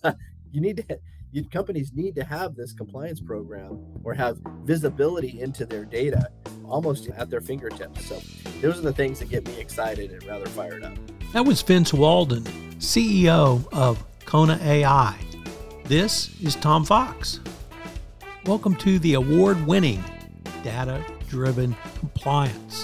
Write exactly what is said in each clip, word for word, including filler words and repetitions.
you need to you, companies need to have this compliance program or have visibility into their data almost at their fingertips. So those are the things that get me excited and rather fired up. That was Vince Walden, C E O of Kona A I. This is Tom Fox. Welcome to the award-winning Data-Driven Compliance.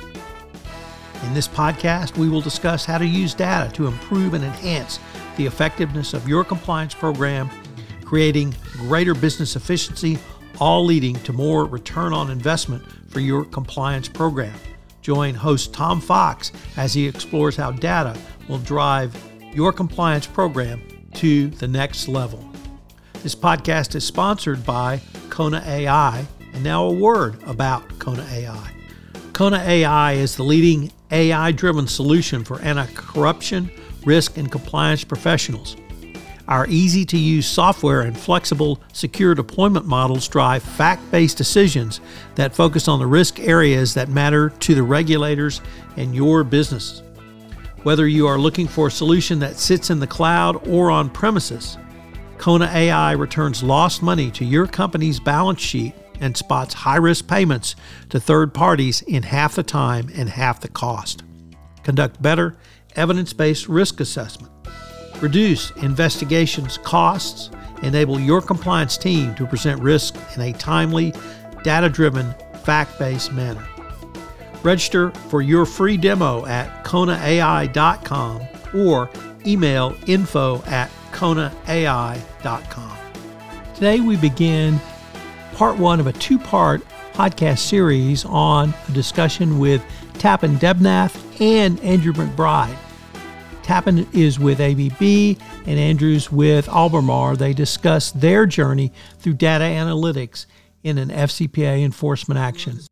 In this podcast, we will discuss how to use data to improve and enhance the effectiveness of your compliance program, creating greater business efficiency, all leading to more return on investment for your compliance program. Join host Tom Fox as he explores how data will drive your compliance program to the next level. This podcast is sponsored by Kona A I, and now a word about Kona A I. Kona A I is the leading A I-driven solution for anti-corruption, risk, and compliance professionals. Our easy-to-use software and flexible, secure deployment models drive fact-based decisions that focus on the risk areas that matter to the regulators and your business. Whether you are looking for a solution that sits in the cloud or on premises, Kona A I returns lost money to your company's balance sheet and spots high-risk payments to third parties in half the time and half the cost. Conduct better, evidence-based risk assessment. Reduce investigations costs. Enable your compliance team to present risk in a timely, data-driven, fact-based manner. Register for your free demo at kona A I dot com or email info at kona A I dot com. Today we begin part one of a two-part podcast series on a discussion with Tapan Debnath and Andrew McBride. Tapan is with A B B and Andrew's with Albemarle. They discuss their journey through data analytics in an F C P A enforcement action.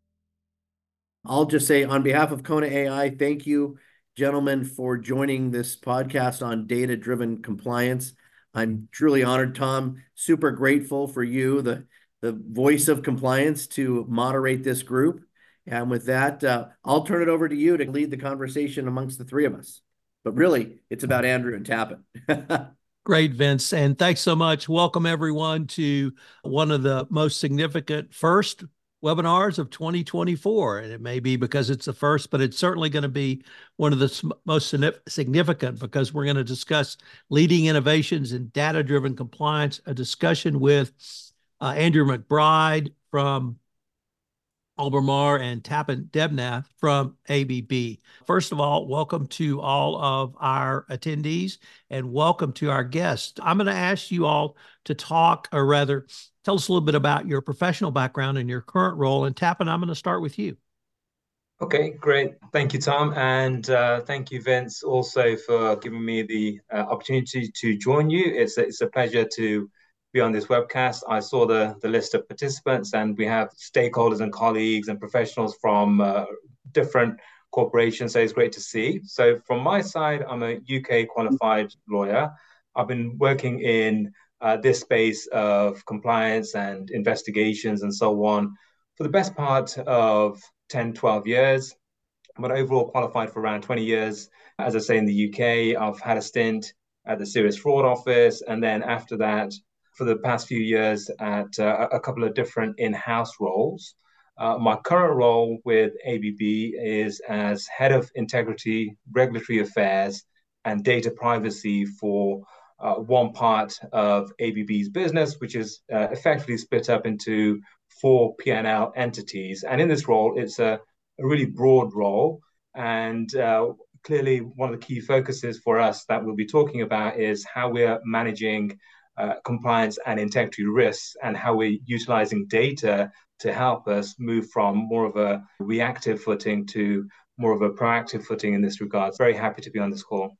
I'll just say on behalf of Kona A I, thank you, gentlemen, for joining this podcast on data-driven compliance. I'm truly honored, Tom. Super grateful for you, the, the voice of compliance, to moderate this group. And with that, uh, I'll turn it over to you to lead the conversation amongst the three of us. But really, it's about Andrew and Tapan. Great, Vince. And thanks so much. Welcome, everyone, to one of the most significant first webinars of twenty twenty-four. And it may be because it's the first, but it's certainly going to be one of the most significant because we're going to discuss leading innovations in data-driven compliance, a discussion with uh, Andrew McBride from Albemarle and Tapan Debnath from A B B. First of all, welcome to all of our attendees and welcome to our guests. I'm going to ask you all to talk, or rather, tell us a little bit about your professional background and your current role. And Tapan, I'm going to start with you. Okay, great. Thank you, Tom. And uh, thank you, Vince, also for giving me the uh, opportunity to join you. It's a, it's a pleasure to be on this webcast. I saw the, the list of participants, and we have stakeholders and colleagues and professionals from uh, different corporations, so it's great to see. So from my side, I'm a U K qualified lawyer. I've been working in uh, this space of compliance and investigations and so on for the best part of ten, twelve years, but overall qualified for around twenty years. As I say, in the U K, I've had a stint at the Serious Fraud Office, and then after that, for the past few years at uh, a couple of different in-house roles. Uh, my current role with A B B is as Head of Integrity, Regulatory Affairs, and Data Privacy for uh, one part of A B B's business, which is uh, effectively split up into four P and L entities. And in this role, it's a, a really broad role. And uh, clearly, one of the key focuses for us that we'll be talking about is how we're managing Uh, compliance and integrity risks, and how we're utilizing data to help us move from more of a reactive footing to more of a proactive footing in this regard. Very happy to be on this call.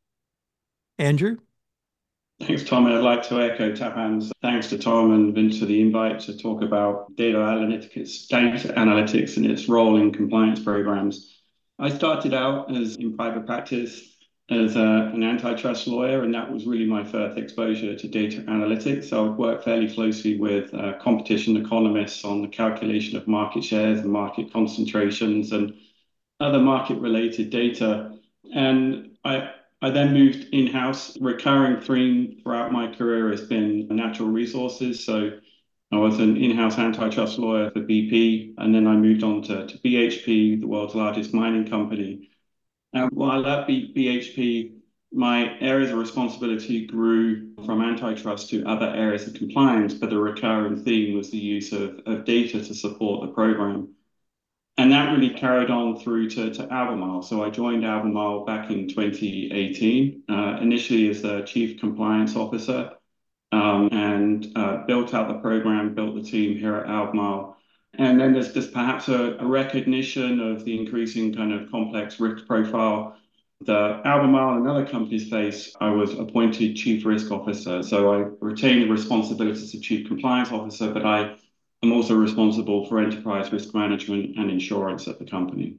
Andrew? Thanks, Tom. And I'd like to echo Tapan's thanks to Tom and Vince for the invite to talk about data analytics, data analytics and its role in compliance programs. I started out as in private practice as a, an antitrust lawyer, and that was really my first exposure to data analytics. So I would work fairly closely with uh, competition economists on the calculation of market shares and market concentrations and other market-related data. And I I then moved in-house. Recurring theme throughout my career has been natural resources. So I was an in-house antitrust lawyer for B P, and then I moved on to, to B H P, the world's largest mining company. And while at B- BHP, my areas of responsibility grew from antitrust to other areas of compliance, but the recurring theme was the use of, of data to support the program. And that really carried on through to, to Albemarle. So I joined Albemarle back in twenty eighteen, uh, initially as the Chief Compliance Officer, um, and uh, built out the program, built the team here at Albemarle. And then there's just perhaps a, a recognition of the increasing kind of complex risk profile that Albemarle and other companies face. I was appointed Chief Risk Officer. So I retained the responsibilities of Chief Compliance Officer, but I I'm also responsible for enterprise risk management and insurance at the company.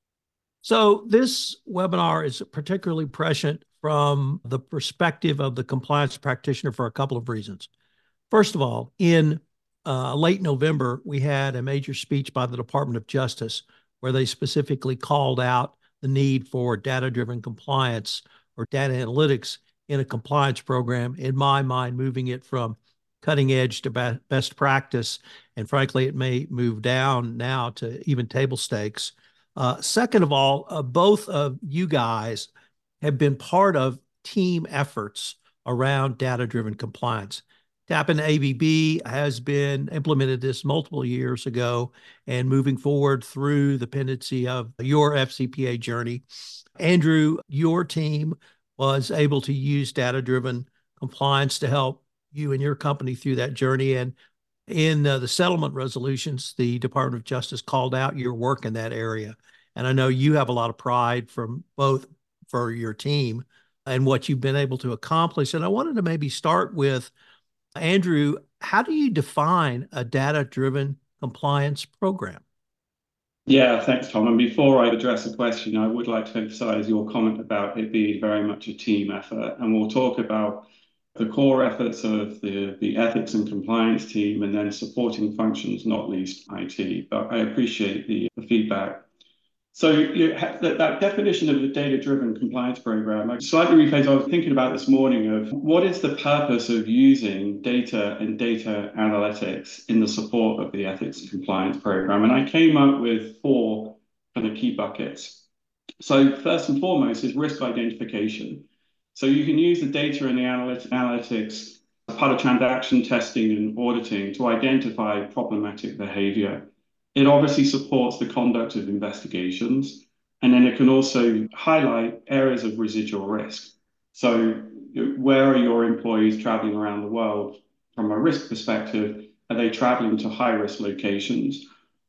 So this webinar is particularly prescient from the perspective of the compliance practitioner for a couple of reasons. First of all, in uh, late November, we had a major speech by the Department of Justice where they specifically called out the need for data-driven compliance or data analytics in a compliance program, in my mind, moving it from cutting edge to best practice. And frankly, it may move down now to even table stakes. Uh, second of all, uh, both of you guys have been part of team efforts around data-driven compliance. Tappan A B B has been implemented this multiple years ago and moving forward through the pendency of your F C P A journey. Andrew, your team was able to use data-driven compliance to help you and your company through that journey. And in uh, the settlement resolutions, the Department of Justice called out your work in that area. And I know you have a lot of pride from both for your team and what you've been able to accomplish. And I wanted to maybe start with, Andrew, how do you define a data-driven compliance program? Yeah, thanks, Tom. And before I address the question, I would like to emphasize your comment about it being very much a team effort. And we'll talk about the core efforts of the, the ethics and compliance team and then supporting functions, not least I T. But I appreciate the, the feedback. So you have that, that definition of the data-driven compliance program, I slightly rephrased. I was thinking about this morning of what is the purpose of using data and data analytics in the support of the ethics and compliance program. And I came up with four kind of key buckets. So first and foremost is risk identification. So you can use the data and the analytics as part of transaction testing and auditing to identify problematic behavior. It obviously supports the conduct of investigations, and then it can also highlight areas of residual risk. So where are your employees traveling around the world from a risk perspective? Are they traveling to high-risk locations?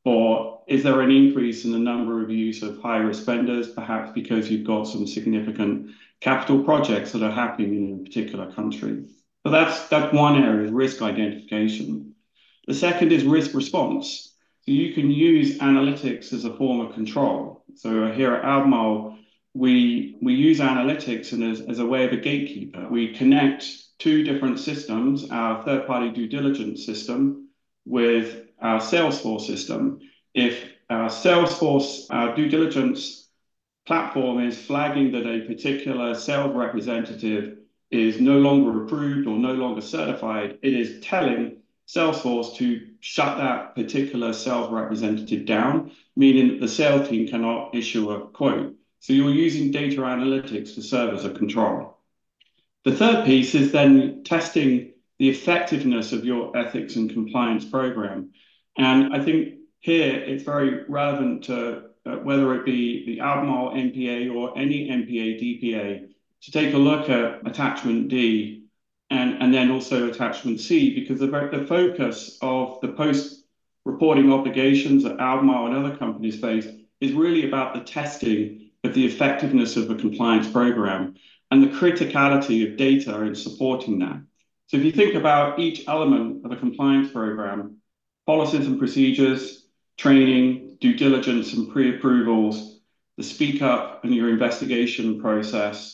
Or is there an increase in the number of use of high-risk vendors, perhaps because you've got some significant capital projects that are happening in a particular country? So that's, that's one area, risk identification. The second is risk response. So you can use analytics as a form of control. So here at Albemarle, we, we use analytics and as, as a way of a gatekeeper. We connect two different systems, our third-party due diligence system with our Salesforce system. If our Salesforce, our due diligence platform is flagging that a particular sales representative is no longer approved or no longer certified, it is telling Salesforce to shut that particular sales representative down, meaning that the sales team cannot issue a quote. So you're using data analytics to serve as a control. The third piece is then testing the effectiveness of your ethics and compliance program. And I think here it's very relevant to uh, whether it be the Albemarle N P A or any N P A, D P A, to take a look at attachment D and, and then also attachment C, because the, the focus of the post-reporting obligations that Albemarle and other companies face is really about the testing of the effectiveness of a compliance program and the criticality of data in supporting that. So if you think about each element of a compliance program, policies and procedures, training, due diligence and pre-approvals, the speak up and your investigation process,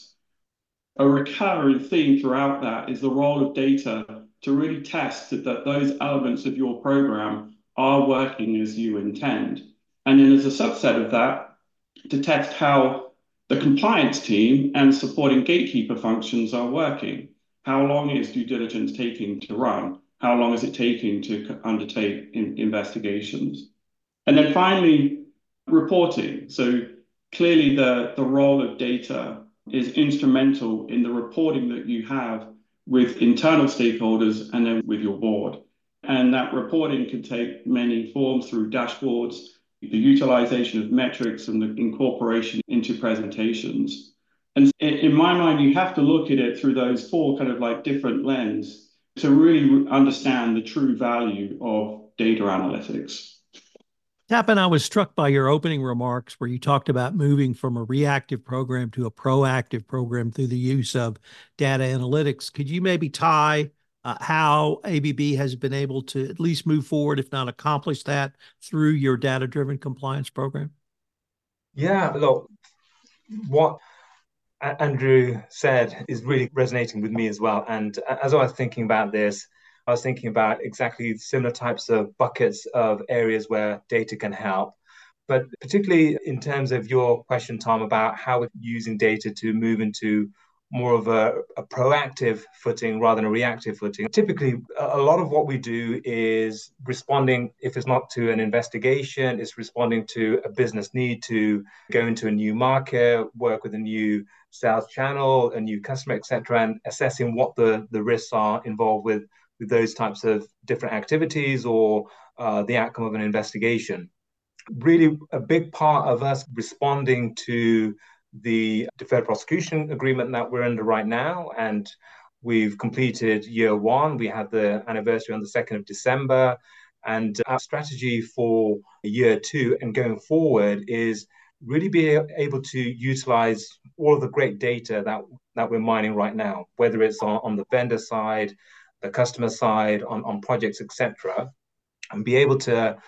a recurring theme throughout that is the role of data to really test that those elements of your program are working as you intend. And then as a subset of that, to test how The compliance team and supporting gatekeeper functions are working. How long is due diligence taking to run? How long is it taking to undertake in investigations? And then finally, reporting. So clearly the, the role of data is instrumental in the reporting that you have with internal stakeholders and then with your board. And that reporting can take many forms through dashboards, the utilization of metrics and the incorporation into presentations. And in my mind, you have to look at it through those four kind of like different lenses to really understand the true value of data analytics. Tappan, I was struck by your opening remarks where you talked about moving from a reactive program to a proactive program through the use of data analytics. Could you maybe tie uh, how A B B has been able to at least move forward, if not accomplish that, through your data-driven compliance program? Yeah, look, what Andrew said is really resonating with me as well. And as I was thinking about this, I was thinking about exactly similar types of buckets of areas where data can help. But particularly in terms of your question, Tom, about how we're using data to move into more of a, a proactive footing rather than a reactive footing. Typically, a lot of what we do is responding, if it's not to an investigation, it's responding to a business need to go into a new market, work with a new sales channel, a new customer, et cetera, and assessing what the, the risks are involved with, with those types of different activities or uh, the outcome of an investigation. Really, a big part of us responding to the deferred prosecution agreement that we're under right now, and we've completed year one. We had the anniversary on the second of December, and our strategy for year two and going forward is really be able to utilize all of the great data that, that we're mining right now, whether it's on, on the vendor side, the customer side, on, on projects, et cetera, and be able to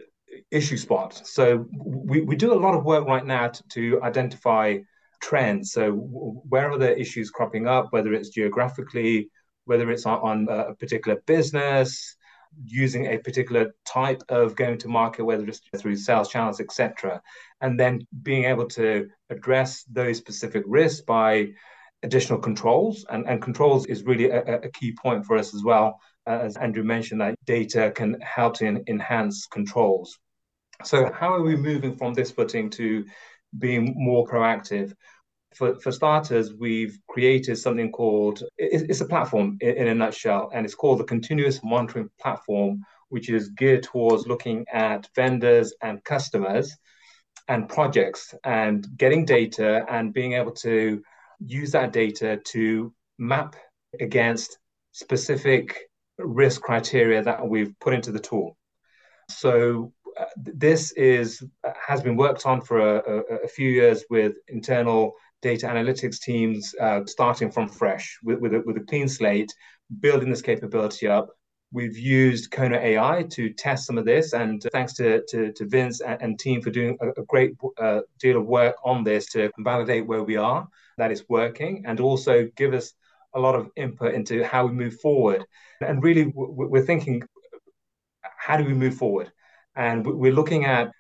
issue spot. So we, we do a lot of work right now to, to identify trends. So where are the issues cropping up, whether it's geographically, whether it's on, on a particular business, using a particular type of going to market, whether it's through sales channels, et cetera, and then being able to address those specific risks by additional controls. And, and controls is really a, a key point for us as well. Uh, as Andrew mentioned, that data can help to enhance controls. So how are we moving from this footing to being more proactive? For, for starters, we've created something called, it's a platform in, in a nutshell, and it's called the Continuous Monitoring Platform, which is geared towards looking at vendors and customers and projects and getting data and being able to use that data to map against specific risk criteria that we've put into the tool. So uh, this is has been worked on for a, a, a few years with internal data analytics teams, uh, starting from fresh with, with, a, with a clean slate, building this capability up. We've used Kona A I to test some of this, and thanks to, to, to Vince and, and team for doing a, a great uh, deal of work on this to validate where we are, that it's working, and also give us a lot of input into how we move forward. And really, we're thinking, how do we move forward? And we're looking at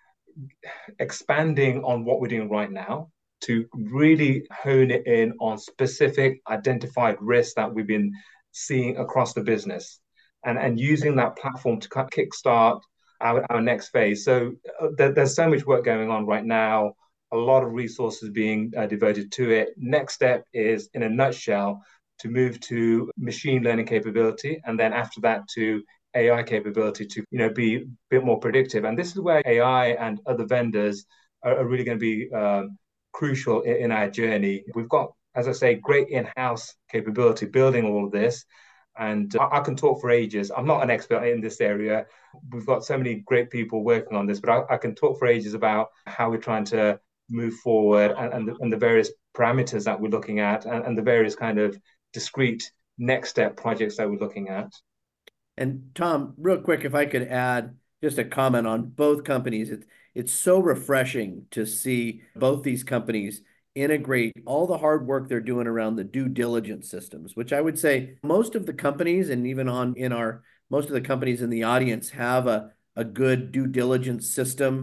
expanding on what we're doing right now to really hone it in on specific identified risks that we've been seeing across the business, and, and using that platform to kickstart our, our next phase. So uh, there, there's so much work going on right now, a lot of resources being uh, devoted to it. Next step is, in a nutshell, to move to machine learning capability, and then after that to A I capability to, you know, be a bit more predictive. And this is where A I and other vendors are, are really going to be um, crucial in, in our journey. We've got, as I say, great in-house capability building all of this. And I, I can talk for ages. I'm not an expert in this area. We've got so many great people working on this, but I, I can talk for ages about how we're trying to move forward and, and, the, and the various parameters that we're looking at, and, and the various kind of discrete next step projects that we're looking at. And Tom, real quick, if I could add just a comment on both companies. It's, it's so refreshing to see both these companies integrate all the hard work they're doing around the due diligence systems, which I would say most of the companies, and even on in our, most of the companies in the audience have a, a good due diligence system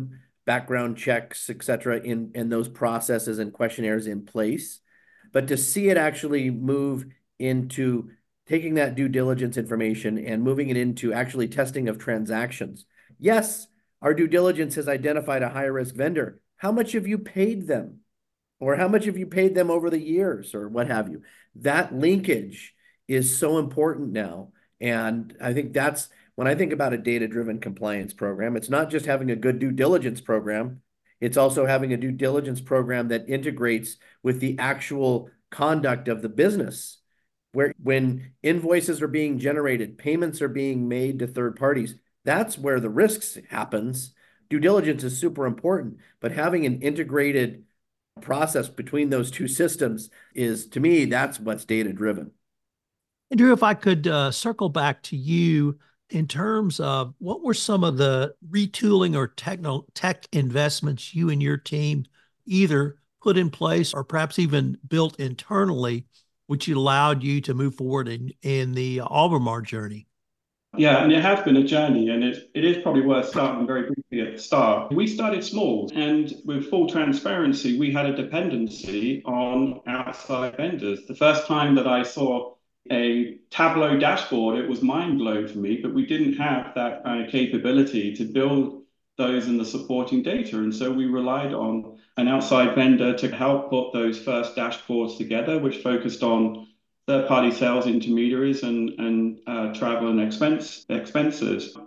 background checks, et cetera, in, in those processes and questionnaires in place. But to see it actually move into taking that due diligence information and moving it into actually testing of transactions. Yes, our due diligence has identified a high-risk vendor. How much have you paid them? Or how much have you paid them over the years, or what have you? That linkage is so important now. And I think that's when I think about a data-driven compliance program, it's not just having a good due diligence program, it's also having a due diligence program that integrates with the actual conduct of the business, where when invoices are being generated, payments are being made to third parties, that's where the risks happens. Due diligence is super important, but having an integrated process between those two systems is, to me, that's what's data-driven. And Drew, if I could uh, circle back to you in terms of what were some of the retooling or techno tech investments you and your team either put in place or perhaps even built internally, which allowed you to move forward in, in the Albemarle journey? Yeah, and it has been a journey, and it, it is probably worth starting very briefly at the start. We started small, and with full transparency, we had a dependency on outside vendors. The first time that I saw a Tableau dashboard, it was mind-blowing for me, but we didn't have that kind of capability to build those and the supporting data. And so we relied on an outside vendor to help put those first dashboards together, which focused on third-party sales intermediaries and, and uh, travel and expense expenses.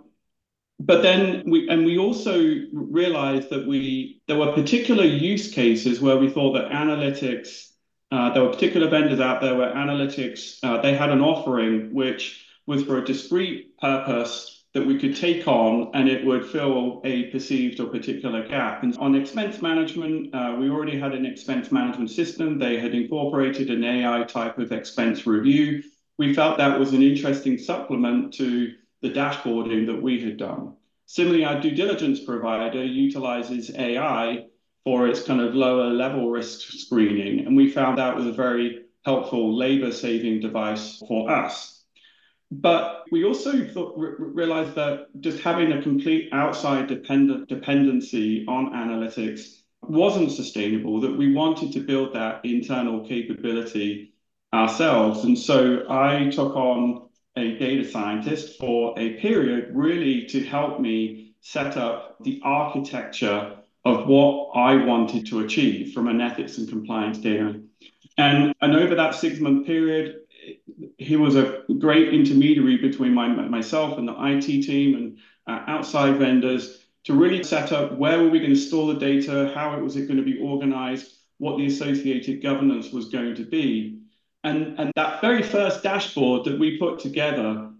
But then we, and we also realized that we, there were particular use cases where we thought that analytics, uh, there were particular vendors out there where analytics, uh, they had an offering which was for a discrete purpose that we could take on, and it would fill a perceived or particular gap. And on expense management, uh, we already had an expense management system. They had incorporated an A I type of expense review. We felt that was an interesting supplement to the dashboarding that we had done. Similarly, our due diligence provider utilizes A I for its kind of lower level risk screening. And we found that was a very helpful labor saving device for us. But we also thought, re realized that just having a complete outside dependent dependency on analytics wasn't sustainable, that we wanted to build that internal capability ourselves. And so I took on a data scientist for a period, really to help me set up the architecture of what I wanted to achieve from an ethics and compliance data. And, and over that six-month period, he was a great intermediary between my, myself and the I T team and uh, outside vendors to really set up where were we going to store the data, how was it going to be organized, what the associated governance was going to be. And, and that very first dashboard that we put together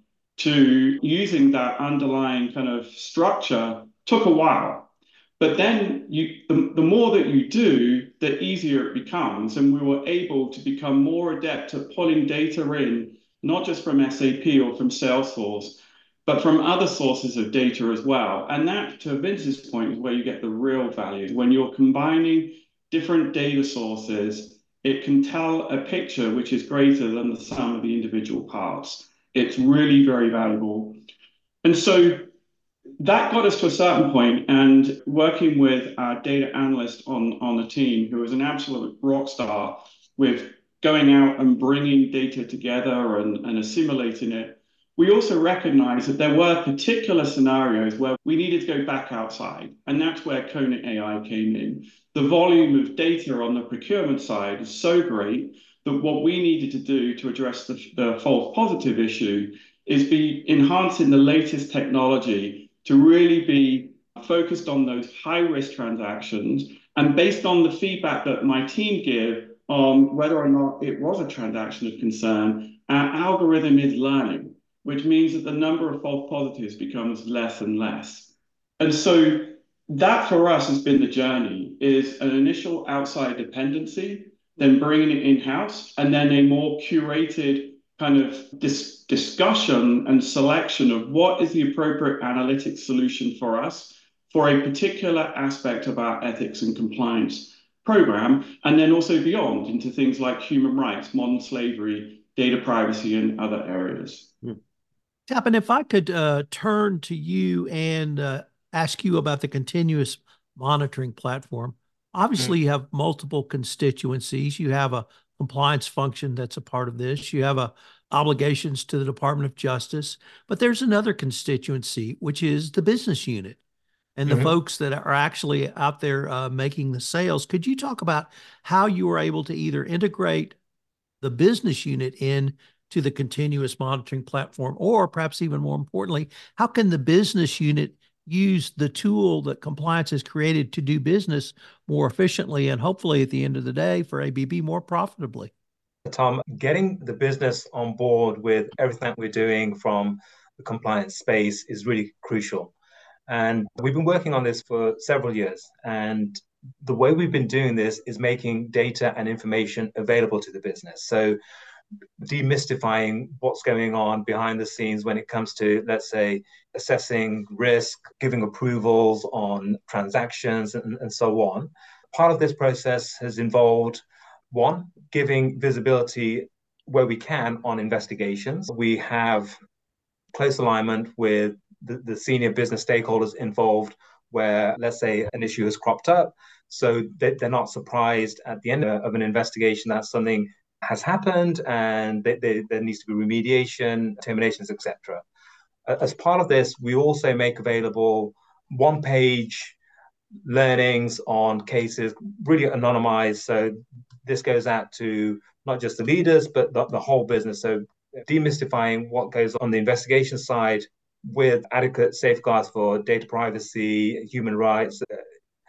to using that underlying kind of structure took a while. But then you, the, the more that you do, the easier it becomes. And we were able to become more adept at pulling data in, not just from S A P or from Salesforce, but from other sources of data as well. And that, to Vince's point, is where you get the real value. When you're combining different data sources, it can tell a picture which is greater than the sum of the individual parts. It's really very valuable. And so that got us to a certain point, and working with our data analyst on, on the team, who was an absolute rock star with going out and bringing data together and, and assimilating it, we also recognized that there were particular scenarios where we needed to go back outside, and that's where Kona A I came in. The volume of data on the procurement side is so great that what we needed to do to address the, the false positive issue is be enhancing the latest technology to really be focused on those high-risk transactions. And based on the feedback that my team give on whether or not it was a transaction of concern, our algorithm is learning, which means that the number of false positives becomes less and less. And so that for us has been the journey, is an initial outside dependency, then bringing it in-house, and then a more curated kind of dis discussion and selection of what is the appropriate analytics solution for us for a particular aspect of our ethics and compliance program, and then also beyond into things like human rights, modern slavery, data privacy, and other areas. Hmm. Tappan, if I could uh, turn to you and uh, ask you about the continuous monitoring platform. Obviously, Mm. you have multiple constituencies. You have a compliance function that's a part of this. You have a obligations to the Department of Justice, but there's another constituency, which is the business unit and the Mm-hmm. folks that are actually out there uh, making the sales. Could you talk about how you were able to either integrate the business unit in to the continuous monitoring platform, or perhaps even more importantly, how can the business unit use the tool that compliance has created to do business more efficiently and hopefully at the end of the day for A B B more profitably? Tom, getting the business on board with everything that we're doing from the compliance space is really crucial. And we've been working on this for several years. And the way we've been doing this is making data and information available to the business. So demystifying what's going on behind the scenes when it comes to, let's say, assessing risk, giving approvals on transactions, and, and so on. Part of this process has involved, one, giving visibility where we can on investigations. We have close alignment with the, the senior business stakeholders involved where, let's say, an issue has cropped up. So they, they're not surprised at the end of an investigation that something has happened and they, they, there needs to be remediation, terminations, et cetera. As part of this, we also make available one-page learnings on cases, really anonymized. So this goes out to not just the leaders, but the, the whole business. So demystifying what goes on the investigation side with adequate safeguards for data privacy, human rights, uh,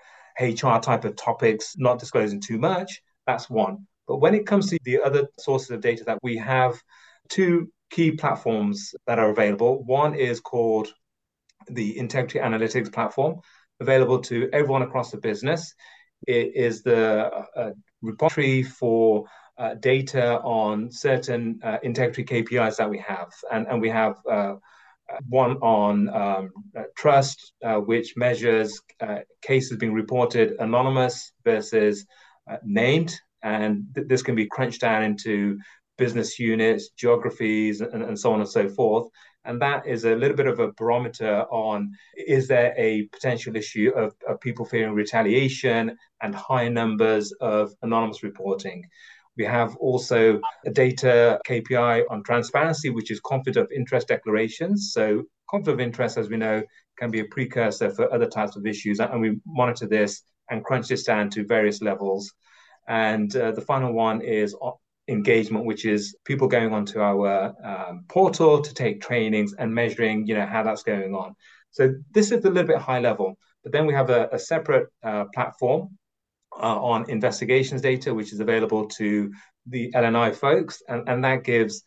H R type of topics, not disclosing too much. That's one. But when it comes to the other sources of data that we have, two key platforms that are available. One is called the Integrity Analytics platform, available to everyone across the business. It is the uh, repository for uh, data on certain uh, integrity K P Is that we have. And, and we have uh, one on um, uh, trust, uh, which measures uh, cases being reported anonymous versus uh, named. And th- this can be crunched down into business units, geographies, and, and so on and so forth. And that is a little bit of a barometer on, is there a potential issue of, of people fearing retaliation and high numbers of anonymous reporting. We have also a data K P I on transparency, which is conflict of interest declarations. So conflict of interest, as we know, can be a precursor for other types of issues. And we monitor this and crunch this down to various levels. And uh, the final one is engagement, which is people going onto our um, portal to take trainings and measuring, you know, how that's going on. So this is a little bit high level. But then we have a, a separate uh, platform uh, on investigations data, which is available to the L and I folks, and, and that gives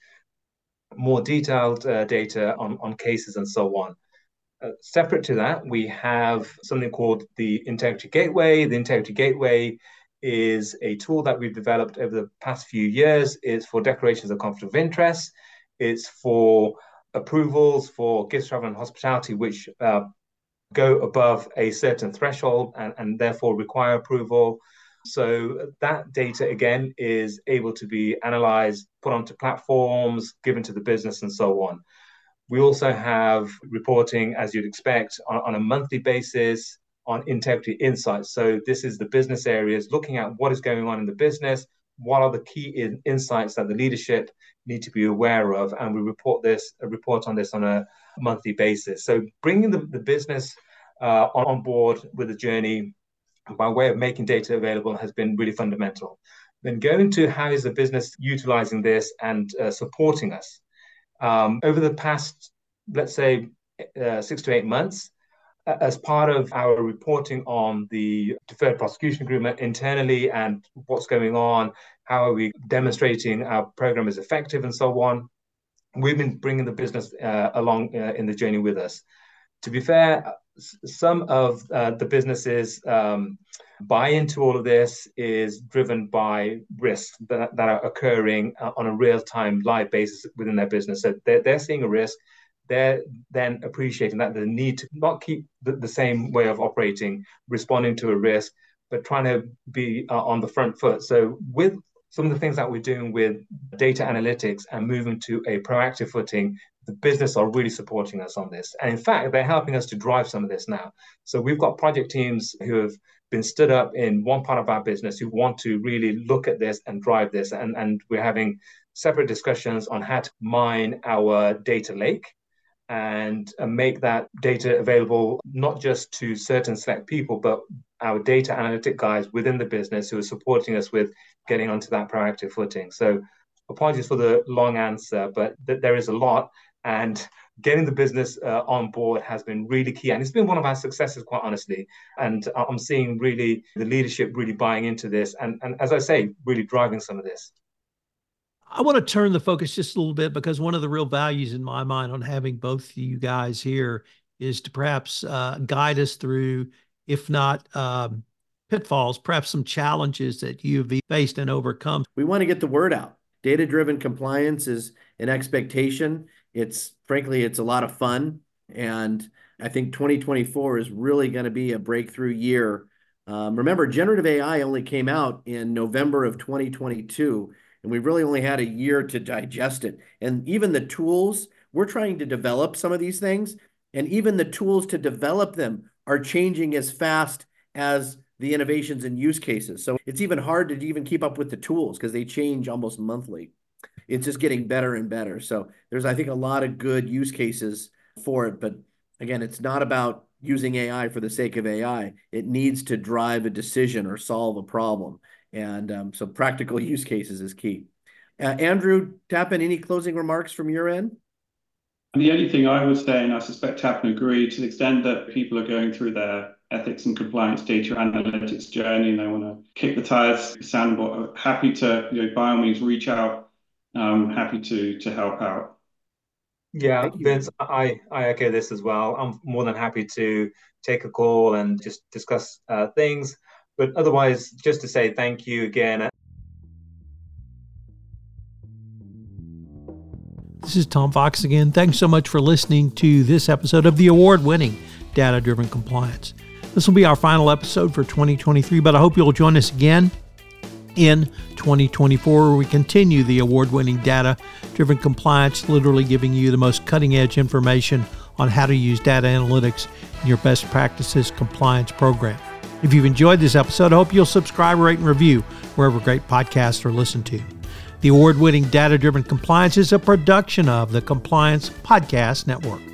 more detailed uh, data on, on cases and so on. Uh, separate to that, we have something called the Integrity Gateway. The Integrity Gateway is a tool that we've developed over the past few years. It's for declarations of conflict of interest. It's for approvals for gifts, travel, and hospitality, which uh, go above a certain threshold and, and therefore require approval. So that data, again, is able to be analyzed, put onto platforms, given to the business, and so on. We also have reporting, as you'd expect, on, on a monthly basis on integrity insights. So this is the business areas looking at what is going on in the business, what are the key in, insights that the leadership need to be aware of, and we report this, a report on this on a monthly basis. So bringing the, the business uh, on board with the journey by way of making data available has been really fundamental. Then going to how is the business utilizing this and uh, supporting us. Um, over the past, let's say, uh, six to eight months, as part of our reporting on the deferred prosecution agreement internally and what's going on, how are we demonstrating our program is effective and so on, we've been bringing the business uh, along uh, in the journey with us. To be fair, some of uh, the businesses um, buy into all of this is driven by risks that, that are occurring on a real-time live basis within their business. So they're, they're seeing a risk. They're then appreciating that the need to not keep the, the same way of operating, responding to a risk, but trying to be uh, on the front foot. So with some of the things that we're doing with data analytics and moving to a proactive footing, the business are really supporting us on this. And in fact, they're helping us to drive some of this now. So we've got project teams who have been stood up in one part of our business who want to really look at this and drive this. And, and we're having separate discussions on how to mine our data lake and make that data available not just to certain select people, but our data analytic guys within the business who are supporting us with getting onto that proactive footing. So apologies for the long answer, but th- there is a lot. And getting the business uh, on board has been really key. And it's been one of our successes, quite honestly. And I'm seeing really the leadership really buying into this. And, and as I say, really driving some of this. I want to turn the focus just a little bit, because one of the real values in my mind on having both of you guys here is to perhaps uh, guide us through, if not um, pitfalls, perhaps some challenges that you've faced and overcome. We want to get the word out. Data-driven compliance is an expectation. It's frankly, it's a lot of fun. And I think twenty twenty-four is really going to be a breakthrough year. Um, remember, generative A I only came out in November of twenty twenty-two. And we really only had a year to digest it. And even the tools, we're trying to develop some of these things, and even the tools to develop them are changing as fast as the innovations and use cases. So it's even hard to even keep up with the tools because they change almost monthly. It's just getting better and better. So there's, I think, a lot of good use cases for it. But again, it's not about using A I for the sake of A I. It needs to drive a decision or solve a problem. And um, so practical use cases is key. Uh, Andrew Tappan, any closing remarks from your end? And the only thing I would say, and I suspect Tappan agreed, to the extent that people are going through their ethics and compliance data analytics journey and they want to kick the tires, Sandbox, happy to, you know, by all means, reach out. Um, happy to to help out. Yeah, Vince, I, I echo this as well. I'm more than happy to take a call and just discuss uh, things. But otherwise, just to say thank you again. This is Tom Fox again. Thanks so much for listening to this episode of the award-winning Data Driven Compliance. This will be our final episode for twenty twenty-three, but I hope you'll join us again in twenty twenty-four, where we continue the award-winning Data Driven Compliance, literally giving you the most cutting-edge information on how to use data analytics in your best practices compliance program. If you've enjoyed this episode, I hope you'll subscribe, rate, and review wherever great podcasts are listened to. The award-winning Data Driven Compliance is a production of the Compliance Podcast Network.